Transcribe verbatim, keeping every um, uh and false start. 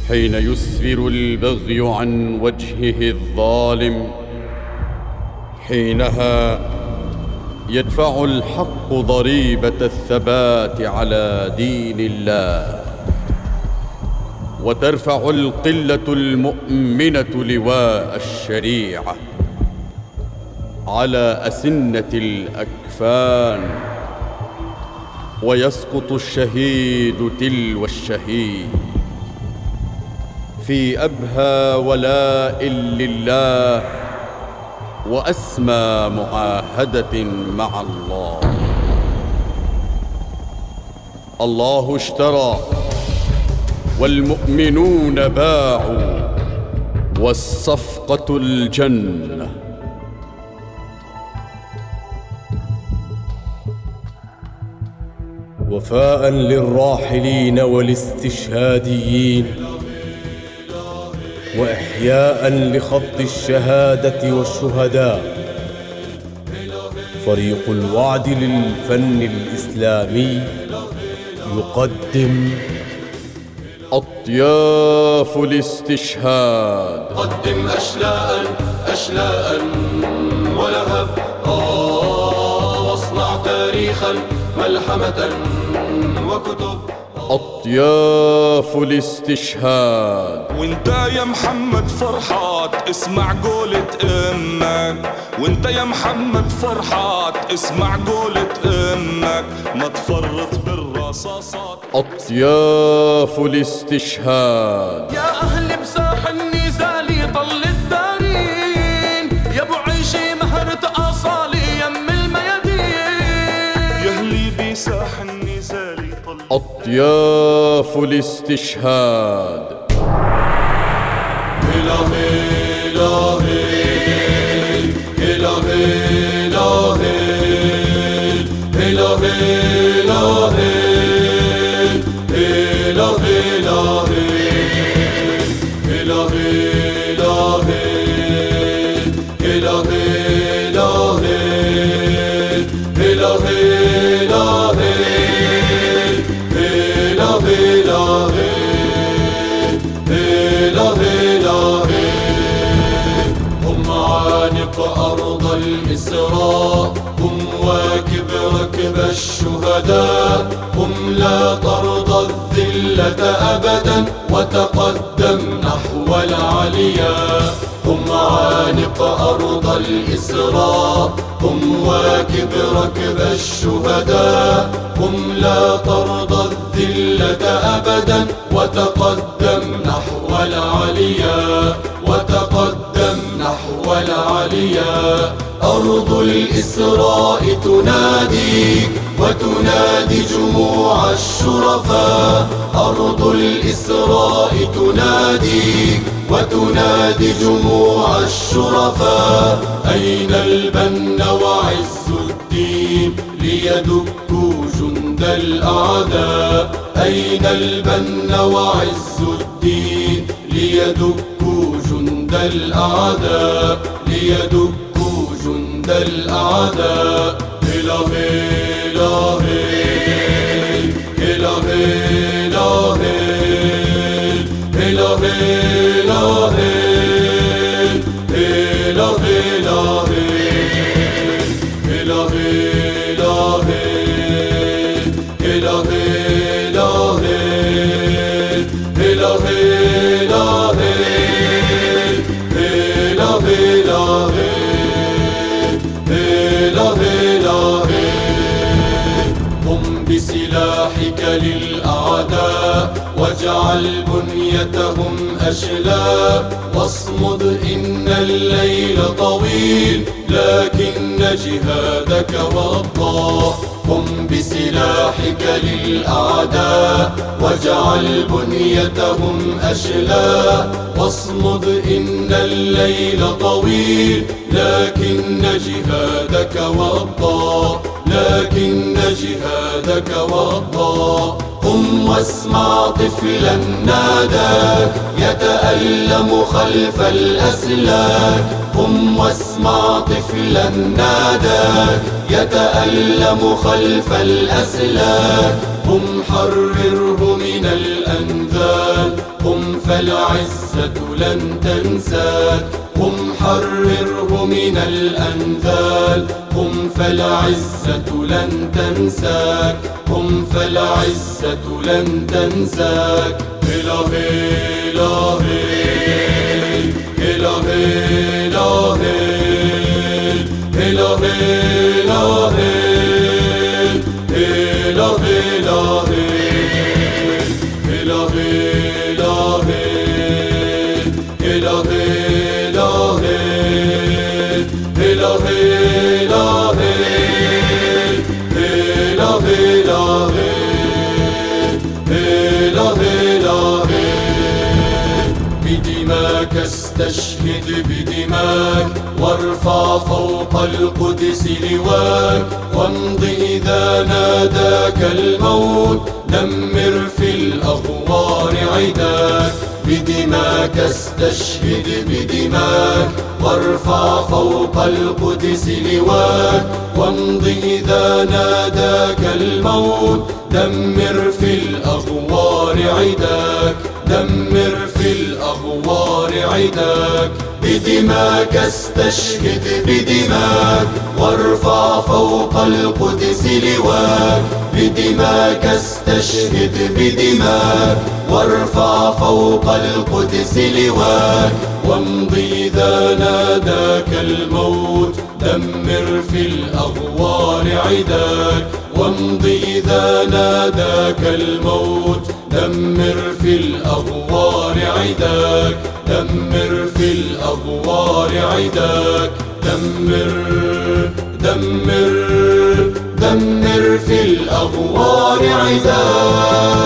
حين يسفر البغي عن وجهه الظالم، حينها يدفع الحق ضريبة الثبات على دين الله، وترفع القلة المؤمنة لواء الشريعة على أسنة الأكفان، ويسقط الشهيد تلو الشهيد في أبهى ولاء لله وأسمى معاهدة مع الله. الله اشترى والمؤمنون باعوا، والصفقة الجنة. وفاء للراحلين والاستشهاديين، وإحياء لخط الشهادة والشهداء، فريق الوعد للفن الإسلامي يقدم أطياف الاستشهاد. قدم أشلاء أشلاء ولهب، آه واصنع تاريخا ملحمة وكتب. أطياف الاستشهاد. وانت يا محمد فرحات اسمع قولة امك، وانت يا محمد فرحات اسمع قولة امك، ما تفرط بالرصاصات. أطياف الاستشهاد. يا أهل بساح النزال طل الدارين، يا ابو عيشي مهرة أصالي يم الميادين، يا أهلي بساح النزال طل. أطياف الاستشهاد. هلا هلا هلا هلا هلا هلا هلا أرض الإسراء، هم واكب ركب الشهداء، هم لا ترضى الذلة أبدا وتقدم نحو العليا. هم عانق أرض الإسراء، هم واكب ركب الشهداء، هم لا ترضى الذلة أبدا وتقدم نحو العليا، وتقدم نحو العليا. أرض الإسراء تناديك وتنادي جموع الشرفاء، أرض الإسراء تناديك وتنادي جموع الشرفاء. أين البن وعز الدين ليدكوا جند الأعداء، أين البن وعز الدين ليدكوا جند الأعداء، ليدكوا جند الأعداء. هلا هلا هلا هلا هلا هلا هلا هلا هلا بسلاحك للأعداء واجعل بنيتهم أشلاء، واصمد إن الليل طويل لكن جهادك وطى. قم بسلاحك للأعداء واجعل بنيتهم أشلاء، واصمد إن الليل طويل لكن جهادك وطى، لكن جهادك وطى. قم واسمع طفلا ناداك يتألم خلف الأسلاك، قم واسمع طفلا ناداك يتألم خلف الأسلاك. قم حرره من الأنذال، قم فالعزة لن تنساك. قم حرره من الأنذال، قم فالعزة لن تنساك. قم فالعزة لن تنساك. هلا هلا هيل، هلا هلا هيل، هلا هلا هيل، هلا هلا هيل، هلا هلا هيل، هلا هلا هيل، هلا هلا هيل، هلا هلا هيل، هلا هلا هيل. بدماك استشهد بدماك، وارفع فوق القدس لواك، وامض إذا ناداك الموت، دمر في الأغوار عداك. بدماك استشهد بدماك، وارفع فوق القدس لواك، وامض إذا ناداك الموت، دمر في الأغوار عداك. دمر في الأغوار عداك. بدماك استشهد بدماك، وارفع فوق القدس لواك. بدماك استشهد بدماك، وارفع فوق القدس لواك، وامض إذا ناداك الموت، دمر في الأغوار عداك. وامض إذا ناداك الموت، دمر في الأغوار عداك. دمر في الأغوار عداك. دمر دمر دمر في الأغوار عداك.